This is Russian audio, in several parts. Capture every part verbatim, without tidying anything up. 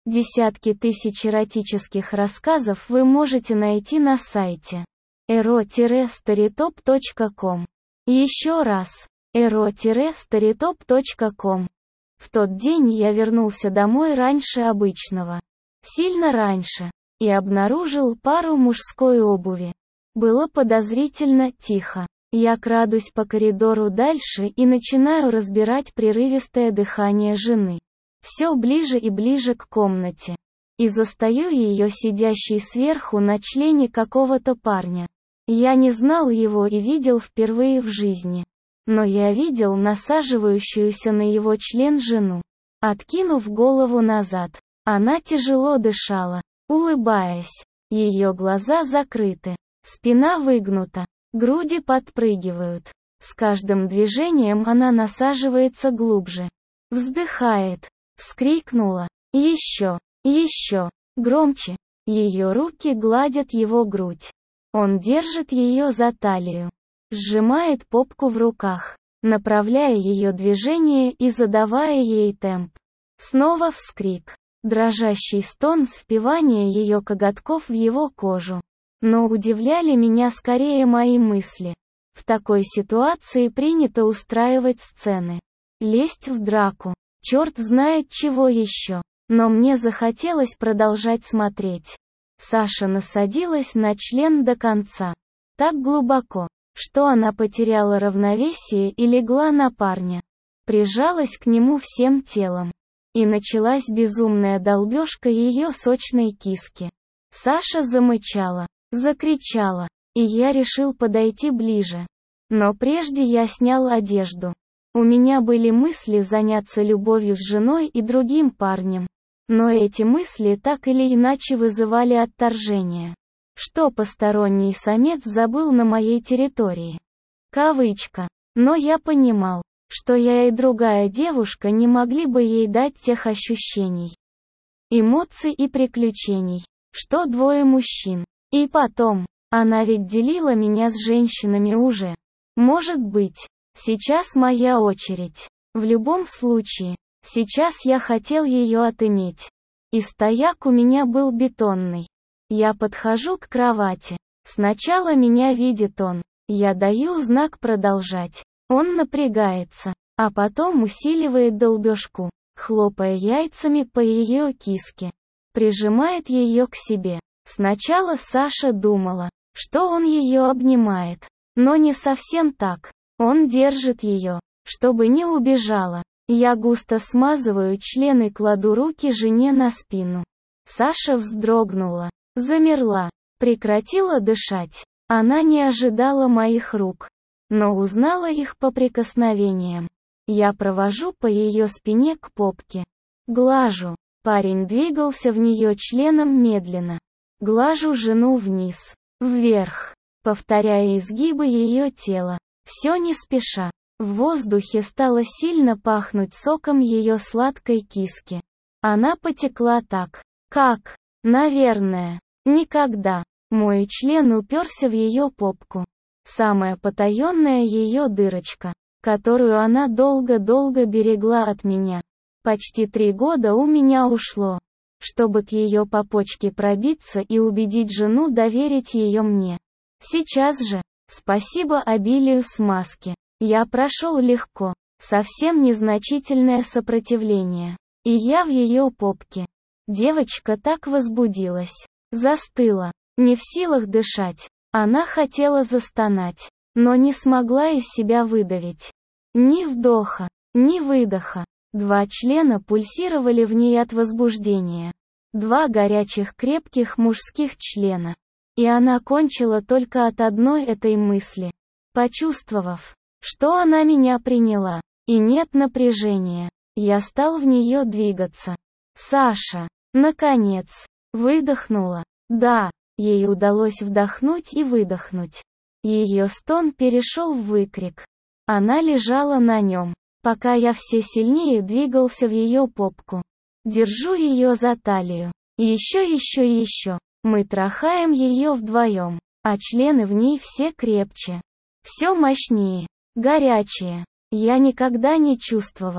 Десятки тысяч эротических рассказов вы можете найти на сайте эро старитоп точка ком. Еще раз, эро старитоп точка ком. В тот день я вернулся домой раньше обычного. Сильно раньше. И обнаружил пару мужской обуви. Было подозрительно тихо. Я крадусь по коридору дальше и начинаю разбирать прерывистое дыхание жены. Все ближе и ближе к комнате. И застаю ее сидящей сверху на члене какого-то парня. Я не знал его и видел впервые в жизни. Но я видел насаживающуюся на его член жену. Откинув голову назад, она тяжело дышала, улыбаясь. Ее глаза закрыты, спина выгнута, груди подпрыгивают. С каждым движением она насаживается глубже. Вздыхает. Вскрикнула. Еще, еще, громче. Ее руки гладят его грудь. Он держит ее за талию. Сжимает попку в руках, направляя ее движение и задавая ей темп. Снова вскрик. Дрожащий стон с впивания ее коготков в его кожу. Но удивляли меня скорее мои мысли. В такой ситуации принято устраивать сцены. Лезть в драку. Черт знает чего еще. Но мне захотелось продолжать смотреть. Саша насадилась на член до конца. Так глубоко, что она потеряла равновесие и легла на парня. Прижалась к нему всем телом. И началась безумная долбежка ее сочной киски. Саша замычала, закричала, и я решил подойти ближе. Но прежде я снял одежду. У меня были мысли заняться любовью с женой и другим парнем. Но эти мысли так или иначе вызывали отторжение. Что посторонний самец забыл на моей территории? Кавычка. Но я понимал, что я и другая девушка не могли бы ей дать тех ощущений, эмоций и приключений, что двое мужчин. И потом, она ведь делила меня с женщинами уже. Может быть, сейчас моя очередь. В любом случае, сейчас я хотел ее отыметь. И стояк у меня был бетонный. Я подхожу к кровати. Сначала меня видит он. Я даю знак продолжать. Он напрягается, а потом усиливает долбежку, хлопая яйцами по ее киске. Прижимает ее к себе. Сначала Саша думала, что он ее обнимает. Но не совсем так. Он держит ее, чтобы не убежала. Я густо смазываю член и кладу руки жене на спину. Саша вздрогнула, замерла, прекратила дышать. Она не ожидала моих рук, но узнала их по прикосновениям. Я провожу по ее спине к попке. Глажу. Парень двигался в нее членом медленно. Глажу жену вниз, вверх, повторяя изгибы ее тела. Все не спеша. В воздухе стало сильно пахнуть соком ее сладкой киски. Она потекла так, как, наверное, никогда. Мой член уперся в ее попку. Самая потаенная ее дырочка, которую она долго-долго берегла от меня. Почти три года у меня ушло, чтобы к ее попочке пробиться и убедить жену доверить ее мне. Сейчас же, спасибо обилию смазки, я прошел легко, совсем незначительное сопротивление. И я в ее попке. Девочка так возбудилась, застыла, не в силах дышать. Она хотела застонать, но не смогла из себя выдавить. Ни вдоха, ни выдоха. Два члена пульсировали в ней от возбуждения. Два горячих крепких мужских члена. И она кончила только от одной этой мысли. Почувствовав, что она меня приняла, и нет напряжения, я стал в нее двигаться. Саша, наконец, выдохнула. Да, ей удалось вдохнуть и выдохнуть. Ее стон перешел в выкрик. Она лежала на нем, пока я все сильнее двигался в ее попку. Держу ее за талию. Еще, еще и еще. Мы трахаем ее вдвоем, а члены в ней все крепче. Все мощнее, горячее. Я никогда не чувствовал,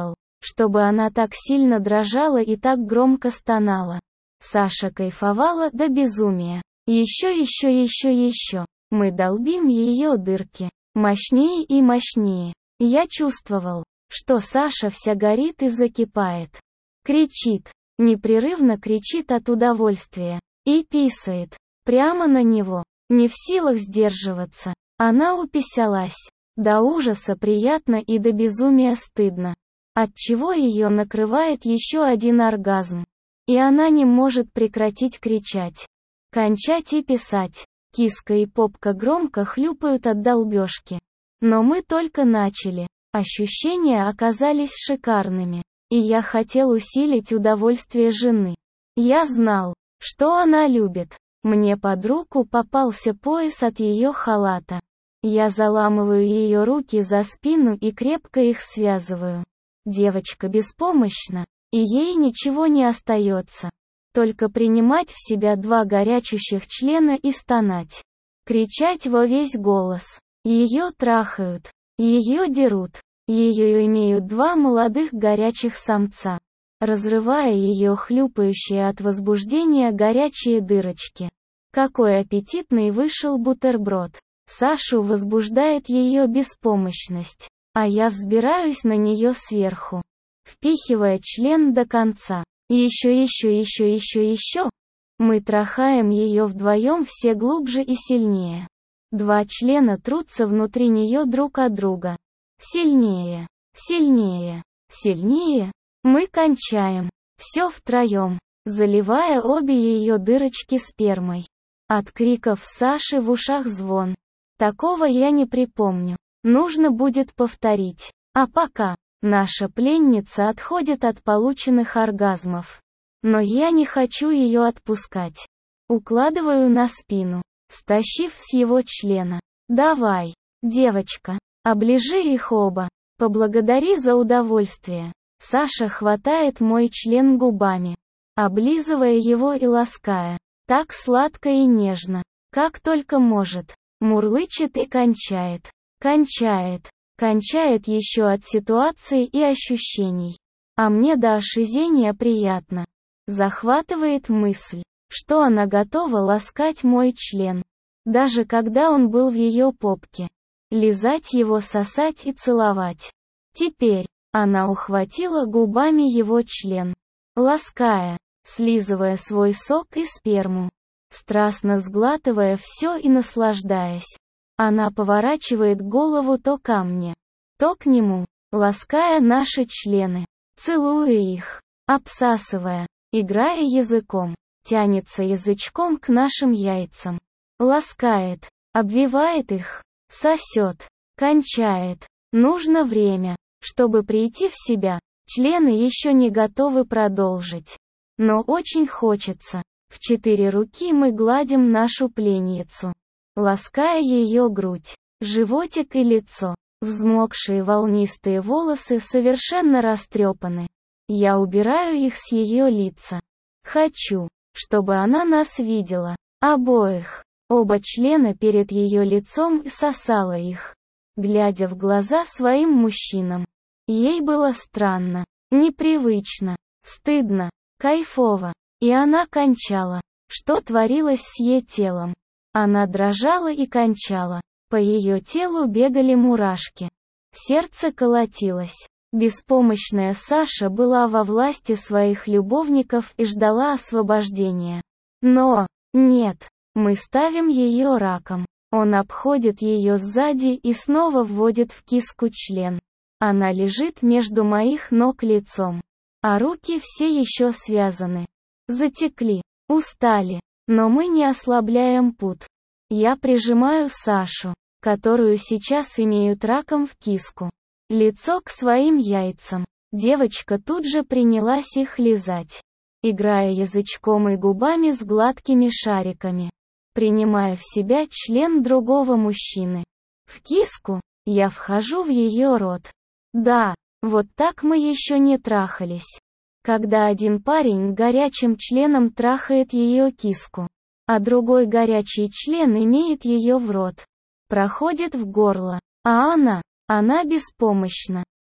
чтобы она так сильно дрожала и так громко стонала. Саша кайфовала до безумия. Еще, еще, еще, еще. Мы долбим ее дырки. Мощнее и мощнее. Я чувствовал, что Саша вся горит и закипает. Кричит. Непрерывно кричит от удовольствия. И писает. Прямо на него. Не в силах сдерживаться. Она уписялась. До ужаса приятно и до безумия стыдно. Отчего ее накрывает еще один оргазм. И она не может прекратить кричать. Кончать и писать. Киска и попка громко хлюпают от долбежки. Но мы только начали. Ощущения оказались шикарными. И я хотел усилить удовольствие жены. Я знал, что она любит. Мне под руку попался пояс от ее халата. Я заламываю ее руки за спину и крепко их связываю. Девочка беспомощна, и ей ничего не остается. Только принимать в себя два горячущих члена и стонать. Кричать во весь голос. Ее трахают. Ее дерут. Ее имеют два молодых горячих самца. Разрывая ее хлюпающие от возбуждения горячие дырочки. Какой аппетитный вышел бутерброд. Сашу возбуждает ее беспомощность. А я взбираюсь на нее сверху. Впихивая член до конца. Еще, еще, еще, еще, еще. Мы трахаем ее вдвоем все глубже и сильнее. Два члена трутся внутри нее друг от друга. Сильнее, сильнее, сильнее. Мы кончаем. Все втроем, заливая обе ее дырочки спермой. От криков Саши в ушах звон. Такого я не припомню. Нужно будет повторить. А пока, наша пленница отходит от полученных оргазмов. Но я не хочу ее отпускать. Укладываю на спину, стащив с его члена. Давай, девочка, оближи их оба. Поблагодари за удовольствие. Саша хватает мой член губами, облизывая его и лаская. Так сладко и нежно, как только может. Мурлычет и кончает. Кончает. Кончает еще от ситуации и ощущений. А мне до ошизения приятно. Захватывает мысль, что она готова ласкать мой член. Даже когда он был в ее попке. Лизать его, сосать и целовать. Теперь, она ухватила губами его член. Лаская, слизывая свой сок и сперму. Страстно сглатывая все и наслаждаясь. Она поворачивает голову то ко мне, то к нему, лаская наши члены, целуя их, обсасывая, играя языком, тянется язычком к нашим яйцам, ласкает, обвивает их, сосет, кончает. Нужно время, чтобы прийти в себя. Члены еще не готовы продолжить. Но очень хочется. В четыре руки мы гладим нашу пленницу, лаская ее грудь, животик и лицо. Взмокшие волнистые волосы совершенно растрепаны. Я убираю их с ее лица. Хочу, чтобы она нас видела. Обоих. Оба члена перед ее лицом и сосала их, глядя в глаза своим мужчинам. Ей было странно, непривычно, стыдно, кайфово. И она кончала. Что творилось с ее телом? Она дрожала и кончала. По ее телу бегали мурашки. Сердце колотилось. Беспомощная Саша была во власти своих любовников и ждала освобождения. Но, нет, мы ставим ее раком. Он обходит ее сзади и снова вводит в киску член. Она лежит между моих ног лицом. А руки все еще связаны. Затекли, устали, но мы не ослабляем пут. Я прижимаю Сашу, которую сейчас имеют раком в киску, лицо к своим яйцам. Девочка тут же принялась их лизать, играя язычком и губами с гладкими шариками, принимая в себя член другого мужчины. В киску, я вхожу в ее рот. Да, вот так мы еще не трахались. Когда один парень горячим членом трахает ее киску, а другой горячий член имеет ее в рот, проходит в горло, а она, она беспомощна,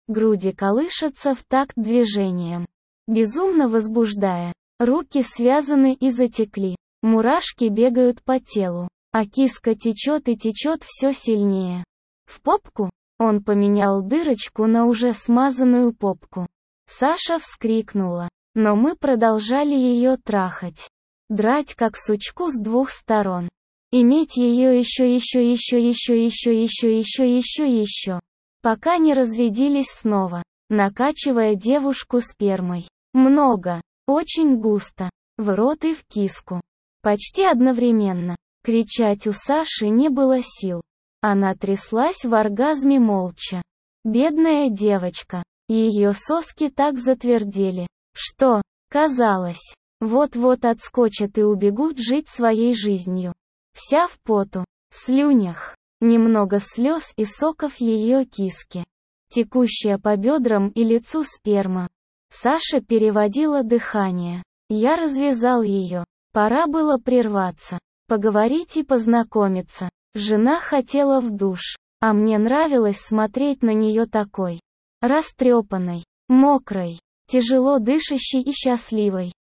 Груди колышутся в такт движением, безумно возбуждая. Руки связаны и затекли. Мурашки бегают по телу, а киска течет и течет все сильнее. В попку? Он поменял дырочку на уже смазанную попку. Саша вскрикнула, но мы продолжали ее трахать. Драть как сучку с двух сторон. Иметь ее еще еще еще еще еще еще еще еще еще. Пока не разрядились снова, накачивая девушку спермой. Много, очень густо, в рот и в киску. Почти одновременно. Кричать у Саши не было сил. Она тряслась в оргазме молча. Бедная девочка. Ее соски так затвердели, что, казалось, вот-вот отскочат и убегут жить своей жизнью. Вся в поту, слюнях, немного слез и соков ее киски. Текущая по бедрам и лицу сперма. Саша переводила дыхание. Я развязал ее. Пора было прерваться, поговорить и познакомиться. Жена хотела в душ, а мне нравилось смотреть на нее такой. Растрепанной, мокрой, тяжело дышащей и счастливой.